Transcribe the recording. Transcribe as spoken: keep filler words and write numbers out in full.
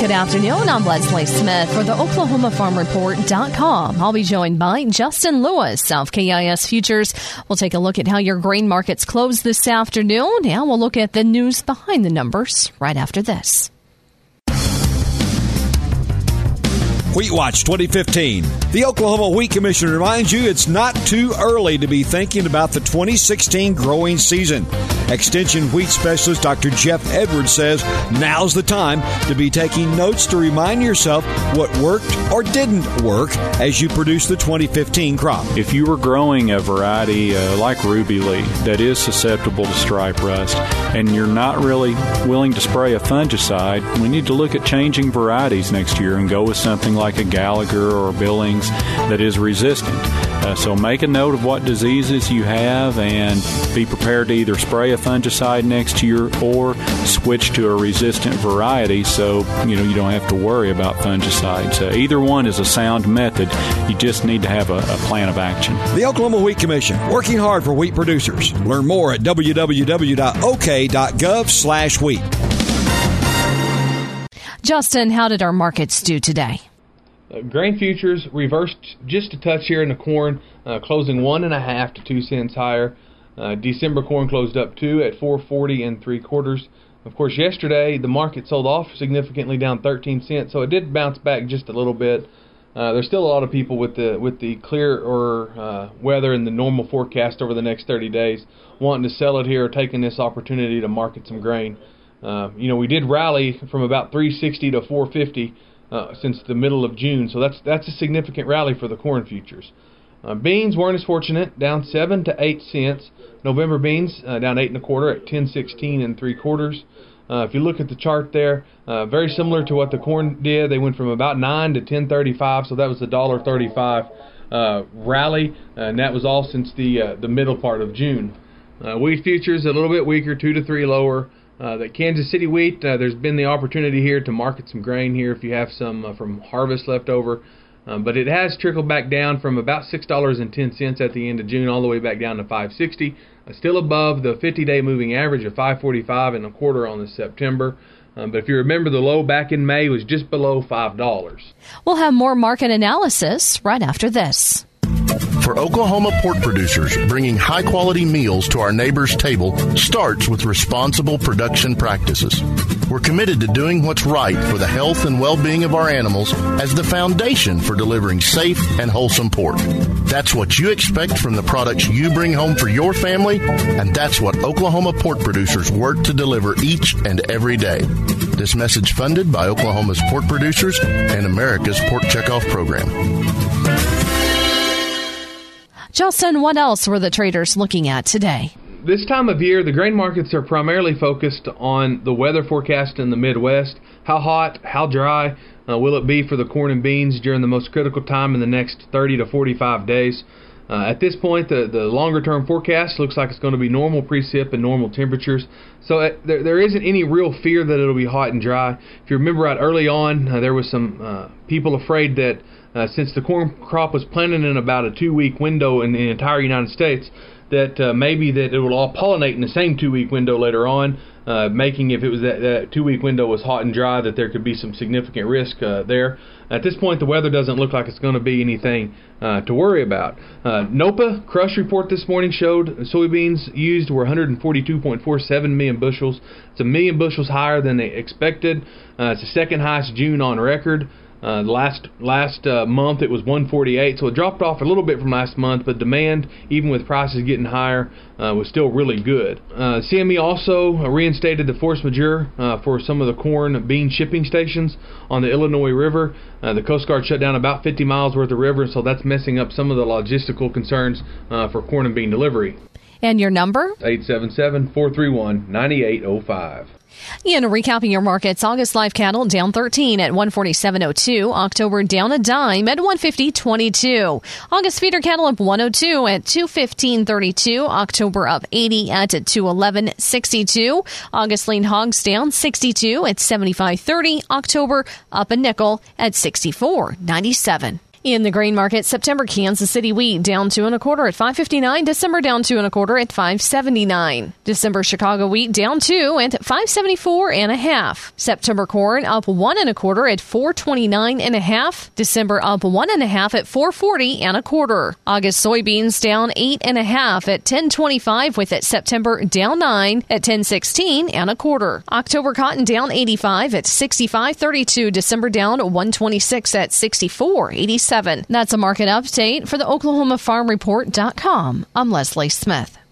Good afternoon. I'm Leslie Smith for the Oklahoma Farm Report dot com. I'll be joined by Justin Lewis of K I S Futures. We'll take a look at how your grain markets close this afternoon, and we'll look at the news behind the numbers right after this. Wheat Watch twenty fifteen. The Oklahoma Wheat Commission reminds you it's not too early to be thinking about the twenty sixteen growing season. Extension Wheat Specialist Doctor Jeff Edwards says now's the time to be taking notes to remind yourself what worked or didn't work as you produce the twenty fifteen crop. If you were growing a variety uh, like Ruby Lee that is susceptible to stripe rust and you're not really willing to spray a fungicide, we need to look at changing varieties next year and go with something like like a Gallagher or Billings that is resistant. Uh, so make a note of what diseases you have and be prepared to either spray a fungicide next year or switch to a resistant variety so you know you don't have to worry about fungicides. Uh, either one is a sound method. You just need to have a, a plan of action. The Oklahoma Wheat Commission, working hard for wheat producers. Learn more at w w w dot o k dot gov slash wheat. Justin, how did our markets do today? Uh, grain futures reversed just a touch here in the corn, uh, closing one and a half to two cents higher. Uh, December corn closed up two at four forty and three quarters. Of course, yesterday the market sold off significantly, down thirteen cents, so it did bounce back just a little bit. Uh, there's still a lot of people with the with the clear or uh, weather and the normal forecast over the next thirty days wanting to sell it here or taking this opportunity to market some grain. Uh, you know, we did rally from about three sixty to four fifty. Uh, since the middle of June, so that's that's a significant rally for the corn futures. Uh, beans weren't as fortunate, down seven to eight cents. November beans uh, down eight and a quarter at ten sixteen and three quarters. Uh, if you look at the chart there, uh, very similar to what the corn did. They went from about nine to ten thirty-five, so that was the dollar thirty-five uh, rally, uh, and that was all since the uh, the middle part of June. Uh, wheat futures a little bit weaker, two to three lower. Uh, the Kansas City wheat, uh, there's been the opportunity here to market some grain here if you have some uh, from harvest left over. Um, but it has trickled back down from about six dollars and ten cents at the end of June all the way back down to five sixty. Uh, still above the fifty-day moving average of five forty-five and a quarter on the September. Um, but if you remember, the low back in May was just below five dollars. We'll have more market analysis right after this. For Oklahoma pork producers, bringing high-quality meals to our neighbors' table starts with responsible production practices. We're committed to doing what's right for the health and well-being of our animals as the foundation for delivering safe and wholesome pork. That's what you expect from the products you bring home for your family, and that's what Oklahoma pork producers work to deliver each and every day. This message funded by Oklahoma's pork producers and America's Pork Checkoff Program. Justin, what else were the traders looking at today? This time of year, the grain markets are primarily focused on the weather forecast in the Midwest. How hot, how dry uh, will it be for the corn and beans during the most critical time in the next thirty to forty-five days? Uh, at this point, the, the longer-term forecast looks like it's going to be normal precip and normal temperatures. So uh, there, there isn't any real fear that it'll be hot and dry. If you remember right early on, uh, there was some uh, people afraid that uh, since the corn crop was planted in about a two-week window in the entire United States, that uh, maybe that it will all pollinate in the same two-week window later on, uh, making if it was that, that two-week window was hot and dry, that there could be some significant risk uh, there. At this point, the weather doesn't look like it's going to be anything uh, to worry about. Uh, NOPA crush report this morning showed soybeans used were one hundred forty-two point four seven million bushels. It's a million bushels higher than they expected. Uh, it's the second highest June on record. Uh, last last uh, month it was one forty-eight, so it dropped off a little bit from last month, but demand, even with prices getting higher, uh, was still really good. Uh, C M E also reinstated the force majeure uh, for some of the corn bean shipping stations on the Illinois River. Uh, the Coast Guard shut down about fifty miles worth of river, so that's messing up some of the logistical concerns uh, for corn and bean delivery. And your number? eight seven seven, four three one, nine eight zero five. Ian, recapping your markets, August live cattle down thirteen at one forty-seven oh two. October down a dime at one fifty twenty-two. August feeder cattle up one oh two at two fifteen thirty-two. October up eighty at two eleven sixty-two. August lean hogs down sixty-two at seventy-five thirty. October up a nickel at sixty-four ninety-seven. In the grain market, September Kansas City wheat down two and a quarter at five fifty-nine. December down two and a quarter at five seventy-nine. December Chicago wheat down two at five seventy-four and a half. September corn up one and a quarter at four twenty-nine and a half. December up one and a half at four forty and a quarter. August soybeans down eight and a half at ten twenty-five, with it September down nine at ten sixteen and a quarter. October cotton down eighty-five at sixty-five thirty-two. December down one twenty-six at sixty-four eighty-seven. That's a market update for the Oklahoma Farm Report dot com. I'm Leslie Smith.